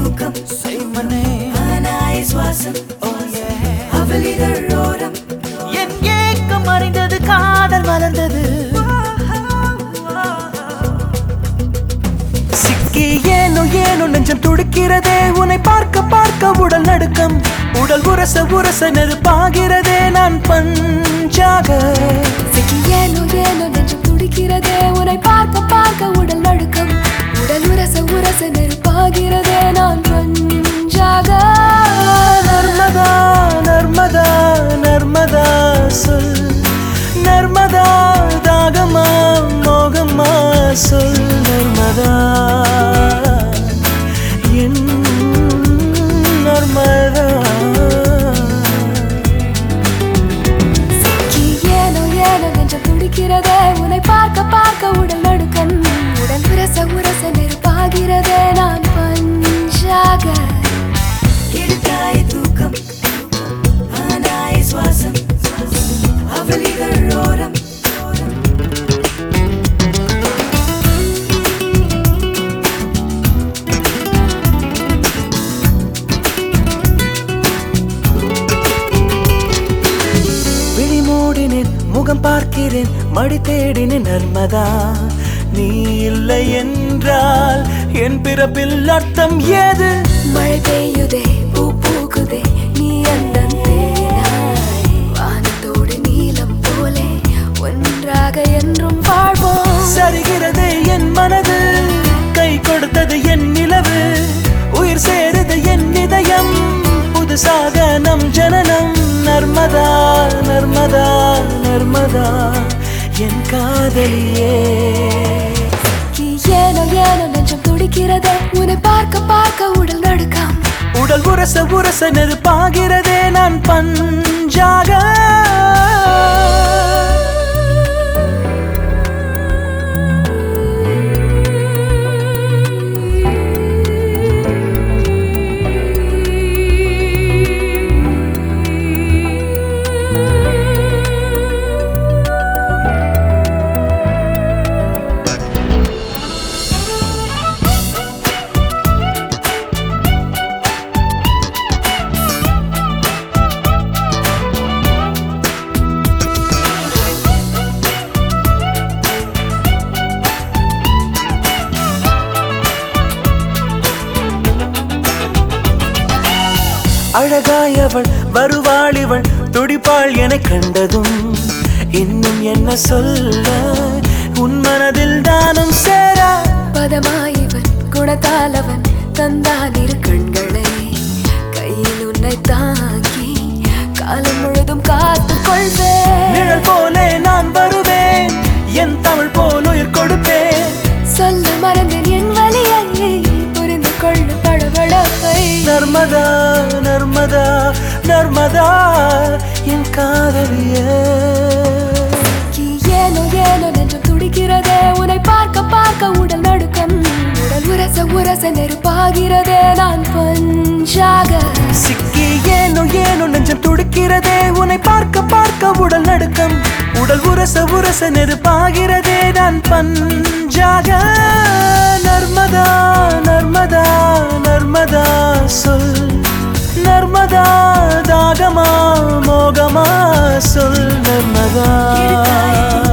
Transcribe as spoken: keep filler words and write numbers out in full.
தூக்கம் செய்மனே ஆனாய் சுவாசம் அவளிகள் ரோரம் என் ஏக்கம் அறிந்தது காதல் மலர்ந்தது சிக்கி ஏனோ ஏனோ நெஞ்சம் துடிக்கிறதே உன்னை பார்க்க பார்க்க உடல் நடுக்கம் உடல் உரச உரச நெருப்பாகிறதே நான் பஞ்சாக சிக்கி ஏனோ ஏனோ நெஞ்சம் துடிக்கிறதே உன்னை பார்க்க பார்க்க உடல் நடுக்கம் உடல் உரச உரச நெருப்பாகிறதே நான் பஞ்சாக நர்மதா நர்மதா நர்மதா சொல் நர்மதா தாகமா மோகமா சொல் நர்மதா என் நர்மதா சிக்கி ஏனோ ஏனோ நெஞ்சம் துடிக்கிறதே உன்னை பார்க்க பார்க்க உடல் நடுக்கம் உடல் உரச உரச நெருப்பாகிறதே நான் பஞ்சாக எடுத்தாய் தூக்கம் ஆனாய் சுவாசம் அவளிகள் ரோரம் விழி மூடினேன் முகம் பார்க்கிறேன் மடி தேடினேன் நர்மதா நீ இல்லை என்றால் என் பிறப்பில் அர்த்தம் ஏது மழை பெய்யுதே பூ பூக்குதே நீ அந்த வானத்தோடு நீலம் போலே ஒன்றாக என்றும் வாழ்வோம் சரிகிறதே என் மனது கை கொடுத்தது என் நிலவு உயிர் சேருது என் இதயம் புதுசாக நம் ஜனனம் நர்மதா நர்மதா நர்மதா என் காதலியே ஏனோ ஏனோ நெஞ்சம் துடிக்கிறதே உன்னை பார்க்க பார்க்க உடல் நடுக்கம் உடல் உரச உரச நெருப்பாகிறதே நான் பஞ்சாக அழகாயவள் வருவாளிவள் துடிப்பாள் என கண்டதும் இன்னும் என்ன சொல்ல உன் மனதில் தானும் சேர பதமாயவன் குணத்தாலவன் தந்தான் இரு கண்களை கையில் உன்னை தாங்கி காலம் முழுதும் காத்து கொள்வேன் நிழல் போலே நான் வருவேன் என் தமிழ் போல் உயிர் கொடுப்பேன் சொல்ல மறந்தேன் என் வழியை புரிந்து கொள்ள படபடப்பை நர்மதா நர்மதா நர்மதா என் காதலியே ஏனோ ஏனோ நெஞ்சம் துடிக்கிறதே உன்னை பார்க்க பார்க்க உடல் நடுக்கம் உடல் உரச உரச நெருப்பாகிறதே நான் பஞ்சாக சிக்கி ஏனோ ஏனோ நெஞ்சம் துடிக்கிறதே உன்னை பார்க்க பார்க்க உடல் நடுக்கம் உடல் உரச உரச நெருப்பாகிறதே நான் பஞ்சாக நர்மதா நர்மதா நர்மதா சொல் நர்மதா தாகமா மோகமா சொல் நர்மதா